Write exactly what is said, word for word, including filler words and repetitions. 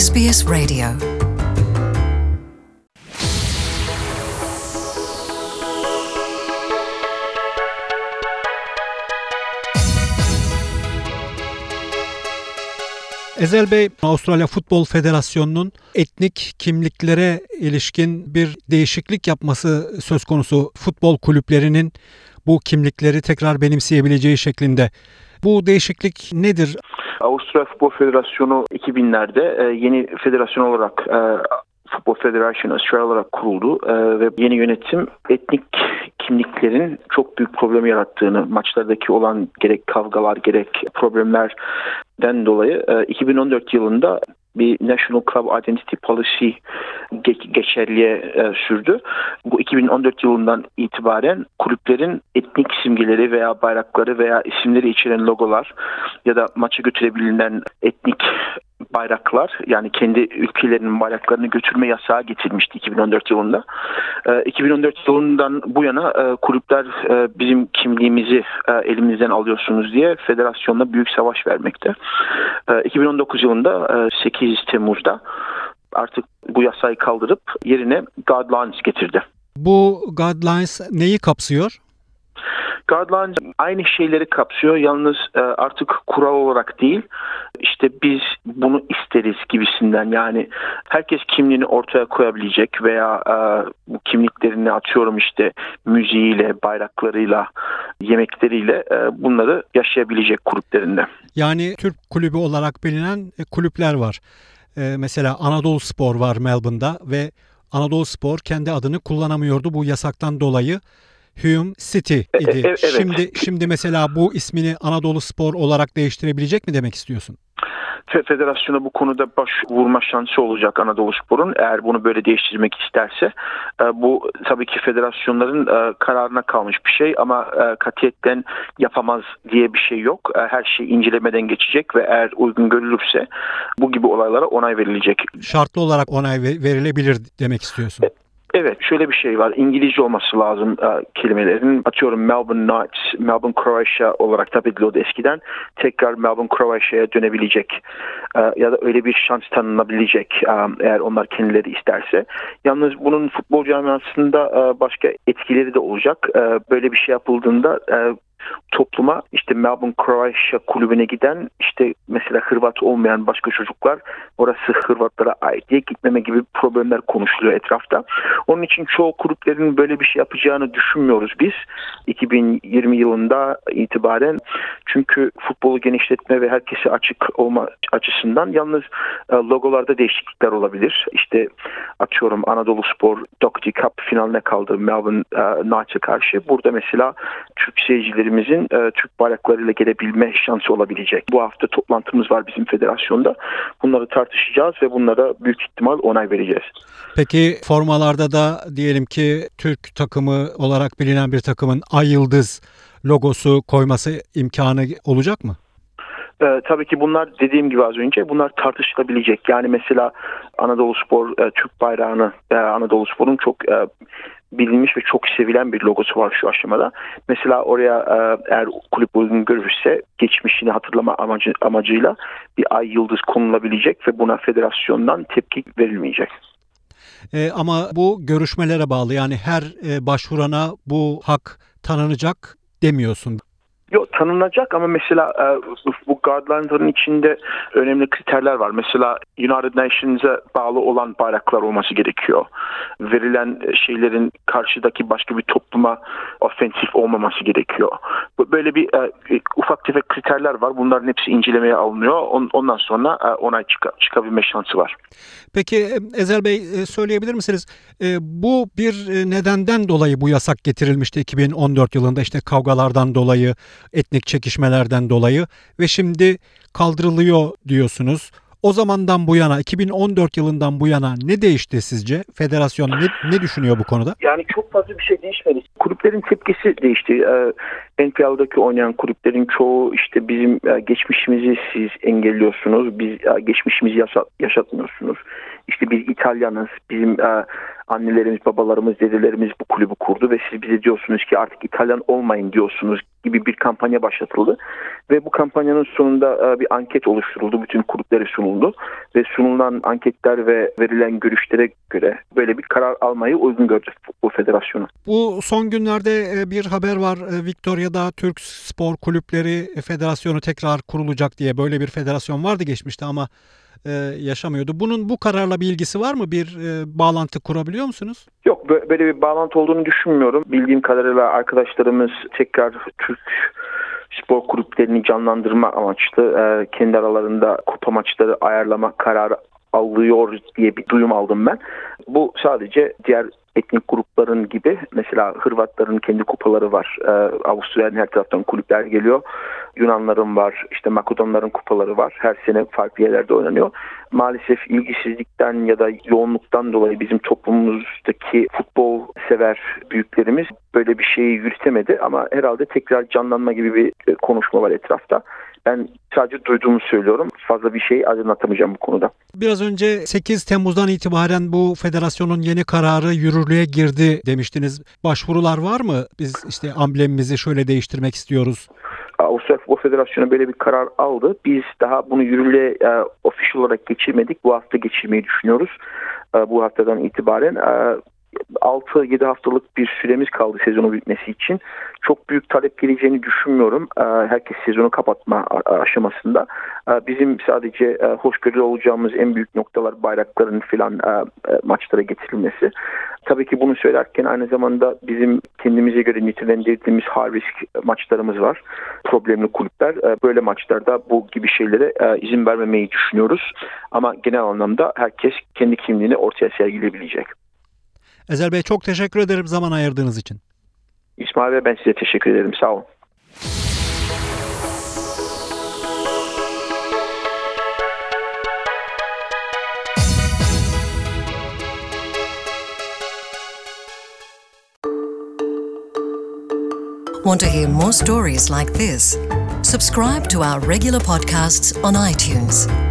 S B S Radio. Ezel Bey, Avustralya Futbol Federasyonu'nun etnik kimliklere ilişkin bir değişiklik yapması söz konusu, futbol kulüplerinin bu kimlikleri tekrar benimseyebileceği şeklinde. Bu değişiklik nedir? Avustralya Futbol Federasyonu iki binlerde yeni federasyon olarak Football Federation Australia olarak kuruldu ve yeni yönetim etnik kimliklerin çok büyük problem yarattığını, maçlardaki olan gerek kavgalar gerek problemlerden dolayı iki bin on dört yılında bir National Club Identity Policy ge- geçerliğe e, sürdü. Bu iki bin on dört yılından itibaren kulüplerin etnik simgeleri veya bayrakları veya isimleri içeren logolar ya da maça götürebilen etnik bayraklar, yani kendi ülkelerinin bayraklarını götürme yasağı getirmişti iki bin on dört yılında. E, iki bin on dört yılından bu yana e, kulüpler e, bizim kimliğimizi e, elimizden alıyorsunuz diye federasyonla büyük savaş vermekte. E, iki bin on dokuz yılında e, sekiz Temmuz'da artık bu yasayı kaldırıp yerine Guidelines getirdi. Bu Guidelines neyi kapsıyor? Guidelines aynı şeyleri kapsıyor, yalnız artık kural olarak değil, işte biz bunu isteriz gibisinden, yani herkes kimliğini ortaya koyabilecek veya bu kimliklerini atıyorum işte müziğiyle, bayraklarıyla, yemekleriyle bunları yaşayabilecek kulüplerinde. Yani Türk kulübü olarak bilinen kulüpler var. Mesela Anadolu Spor var Melbourne'da ve Anadolu Spor kendi adını kullanamıyordu bu yasaktan dolayı. Hume City idi. Evet. Şimdi şimdi mesela bu ismini Anadolu Spor olarak değiştirebilecek mi demek istiyorsun? Federasyona bu konuda başvurma şansı olacak Anadolu Spor'un, eğer bunu böyle değiştirmek isterse. Bu tabii ki federasyonların kararına kalmış bir şey ama katiyetten yapamaz diye bir şey yok. Her şey incelemeden geçecek ve eğer uygun görülürse bu gibi olaylara onay verilecek. Şartlı olarak onay verilebilir demek istiyorsun. Evet, şöyle bir şey var. İngilizce olması lazım e, kelimelerin. Atıyorum Melbourne Knights, Melbourne Croatia olarak da biliniyordu eskiden. Tekrar Melbourne Croatia'ya dönebilecek e, ya da öyle bir şans tanınabilecek e, eğer onlar kendileri isterse. Yalnız bunun futbol camiasında e, başka etkileri de olacak. E, böyle bir şey yapıldığında e, topluma işte Melbourne Croatia kulübüne giden işte mesela Hırvat olmayan başka çocuklar orası Hırvatlara ait diye gitmeme gibi problemler konuşuluyor etrafta. Onun için çoğu kulüplerin böyle bir şey yapacağını düşünmüyoruz biz iki bin yirmi yılında itibaren. Çünkü futbolu genişletme ve herkese açık olma açısından yalnız logolarda değişiklikler olabilir. İşte atıyorum Anadolu Spor Doctor Cup finaline kaldı Melbourne Knights'a karşı. Burada mesela Türk seyircilerimizin e, Türk bayraklarıyla gelebilme şansı olabilecek. Bu hafta toplantımız var bizim federasyonda. Bunları tartışacağız ve bunlara büyük ihtimal onay vereceğiz. Peki formalarda da diyelim ki Türk takımı olarak bilinen bir takımın Ay Yıldız logosu koyması imkanı olacak mı? Ee, tabii ki bunlar dediğim gibi az önce bunlar tartışılabilecek. Yani mesela Anadolu Spor e, Türk bayrağını e, Anadolu Spor'un çok e, bilinmiş ve çok sevilen bir logosu var şu aşamada. Mesela oraya e, eğer kulüp uygun görürse geçmişini hatırlama amacı, amacıyla bir ay yıldız konulabilecek ve buna federasyondan tepki verilmeyecek. E, ama bu görüşmelere bağlı, yani her e, başvurana bu hak tanınacak demiyorsun. Yok, tanınacak ama mesela bu guidelines'ların içinde önemli kriterler var. Mesela United Nations'a bağlı olan bayraklar olması gerekiyor. Verilen şeylerin karşıdaki başka bir topluma ofensif olmaması gerekiyor. Böyle bir ufak tefek kriterler var. Bunların hepsi incelemeye alınıyor. Ondan sonra onay çık- çıkabilme şansı var. Peki Ezel Bey, söyleyebilir misiniz? Bu bir nedenden dolayı bu yasak getirilmişti iki bin on dört yılında, işte kavgalardan dolayı, etnik çekişmelerden dolayı ve şimdi kaldırılıyor diyorsunuz. O zamandan bu yana, iki bin on dört yılından bu yana ne değişti sizce? Federasyon ne, ne düşünüyor bu konuda? Yani çok fazla bir şey değişmedi. Kulüplerin tepkisi değişti. N P L'daki oynayan kulüplerin çoğu işte bizim geçmişimizi siz engelliyorsunuz, biz geçmişimizi yaşatmıyorsunuz. İşte biz İtalyanız, bizim annelerimiz, babalarımız, dedelerimiz bu kulübü kurdu ve siz bize diyorsunuz ki artık İtalyan olmayın diyorsunuz gibi bir kampanya başlatıldı. Ve bu kampanyanın sonunda bir anket oluşturuldu. Bütün kulüplere sunuldu. Ve sunulan anketler ve verilen görüşlere göre böyle bir karar almayı uygun gördü bu federasyonu. Bu son günlerde bir haber var. Victoria'da Türk Spor Kulüpleri Federasyonu tekrar kurulacak diye, böyle bir federasyon vardı geçmişte ama yaşamıyordu. Bunun bu kararla bir ilgisi var mı? Bir bağlantı kurabiliyor musunuz? Yok, böyle bir bağlantı olduğunu düşünmüyorum. Bildiğim kadarıyla arkadaşlarımız tekrar Türk spor kulüplerini canlandırma amaçlı kendi aralarında kupa maçları ayarlama kararı alıyor diye bir duyum aldım ben. Bu sadece diğer etnik grupların gibi, mesela Hırvatların kendi kupaları var. Ee, Avusturya'nın her taraftan kulüpler geliyor. Yunanların var, işte Makedonların kupaları var. Her sene farklı yerlerde oynanıyor. Maalesef ilgisizlikten ya da yoğunluktan dolayı bizim toplumumuzdaki futbol sever büyüklerimiz böyle bir şeyi yürütemedi ama herhalde tekrar canlanma gibi bir konuşma var etrafta. Ben sadece duyduğumu söylüyorum. Fazla bir şey aydınlatamayacağım bu konuda. Biraz önce sekiz Temmuz'dan itibaren bu federasyonun yeni kararı yürürlüğe girdi demiştiniz. Başvurular var mı? Biz işte amblemimizi şöyle değiştirmek istiyoruz. Avustralya Futbol Federasyonu böyle bir karar aldı. Biz daha bunu yürürlüğe e, official olarak geçirmedik. Bu hafta geçirmeyi düşünüyoruz. E, bu haftadan itibaren e, altı yedi haftalık bir süremiz kaldı sezonu bitmesi için. Çok büyük talep geleceğini düşünmüyorum. Herkes sezonu kapatma aşamasında. Bizim sadece hoşgörülü olacağımız en büyük noktalar bayrakların filan maçlara getirilmesi. Tabii ki bunu söylerken aynı zamanda bizim kendimize göre nitelendirdiğimiz high risk maçlarımız var. Problemli kulüpler. Böyle maçlarda bu gibi şeylere izin vermemeyi düşünüyoruz. Ama genel anlamda herkes kendi kimliğini ortaya sergileyebilecek. Ezel Bey, çok teşekkür ederim zaman ayırdığınız için. İsmail Bey, ben size teşekkür ederim. Sağ olun. Want to hear more stories like this? Subscribe to our regular podcasts on iTunes.